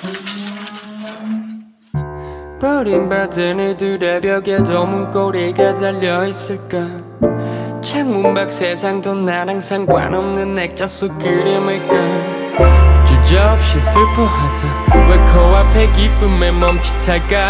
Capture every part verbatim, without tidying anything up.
버림받은 이들의 벽에도 문고리가 달려있을까. 창문 밖 세상도 나랑 상관없는 액자 속 그림일까. 주저없이 슬퍼하다 왜 코앞에 기쁨에 멈칫할까.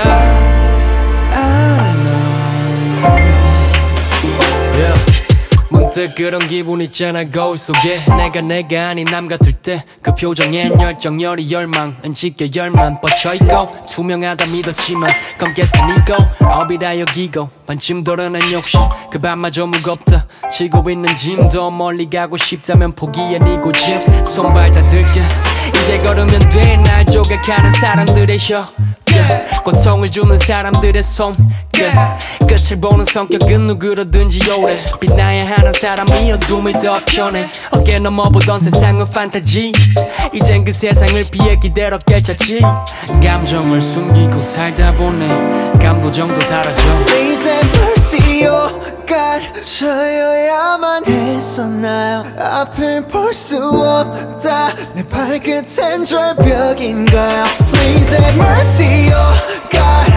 I know. Yeah. 문득 그런 기분 있잖아. 거울 속에 내가 내가 아닌 남 같을 때 그 표정엔 열정 열이 열망은 짙게 열만 뻗쳐있고 투명하다 믿었지만 검게 타니고 업이라 여기고 반쯤 돌아난 욕심 그 밤마저 무겁다. 지고 있는 짐도 멀리 가고 싶다면 포기해 네 고집. 손발 다 들게 이제 걸으면 돼. 날 조각하는 사람들의 혀 고통을 주는 사람들의 손끝. 끝을 보는 성격은 누구로든지 오래 빛나야 하는 사람이 어둠이 더 편해. 어깨 넘어보던 세상은 판타지. 이젠 그 세상을 피해 기대로 깨쳤지. 감정을 숨기고 살다 보네 감도정도 사라져. Please have mercy, oh God. 저여야만 했었나요? 앞을 볼 수 없다. 내 발끝엔 절벽인가요? Please have mercy, oh God.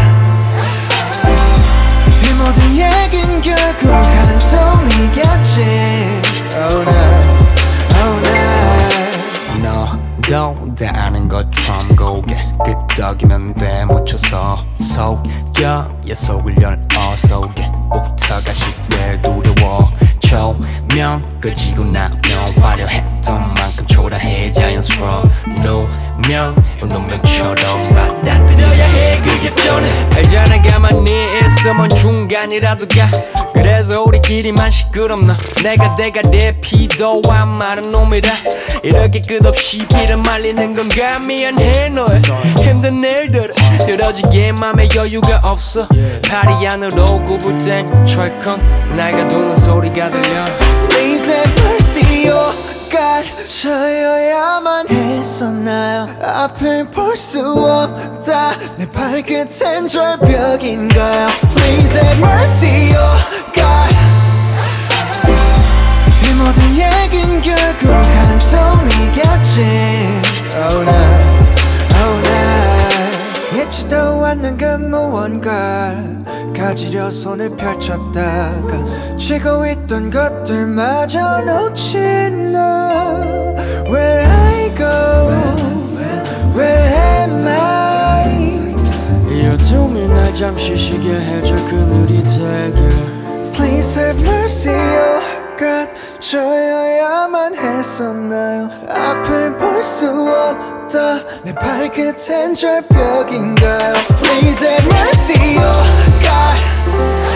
이 모든 얘긴 결국 한송이겠지. Oh no, oh no. 너도 다 아는 것처럼 고개 끄덕이면 돼 묻혀서 속여 얘 속을 열 어속에 목터가 식대 두려워. 조명 끄지고 나면 화려했던 만큼 초라해 자연스러워. 누명 운명처럼 받아들여야 해 그게 편해. 알잖아 가만히 있으면 중간이라도 가. 그래서 우리끼리만 시끄럽나. 내가 내가 내 피도 안 마른 놈이라 이렇게 끝없이 피를 말리는 건가. 미안해 너의 힘든 일들 들어지게 맘에 여유가 없어. 팔이 안으로 굽을 땐 철컹 날 가두는 소리가 들려. Please have mercy, oh God. 저여야만 했었나요? 앞을 볼 수 없다. 내 발끝엔 절벽인가요? Please have mercy, oh God. 이 모든 얘긴 결국 한송이겠지. Oh no, oh no. 예치도 않는 그 무언가 가지려 손을 펼쳤다가 쥐고 있던 것들마저 놓친 너. Where I go, where am I? 이 어둠이 날 잠시 쉬게 해줘 그늘이 되길. Please have mercy, oh God. 저여야만 했었나요? 앞을 볼 수 없다. 내 발끝엔 절벽인가요? Please have mercy, oh God.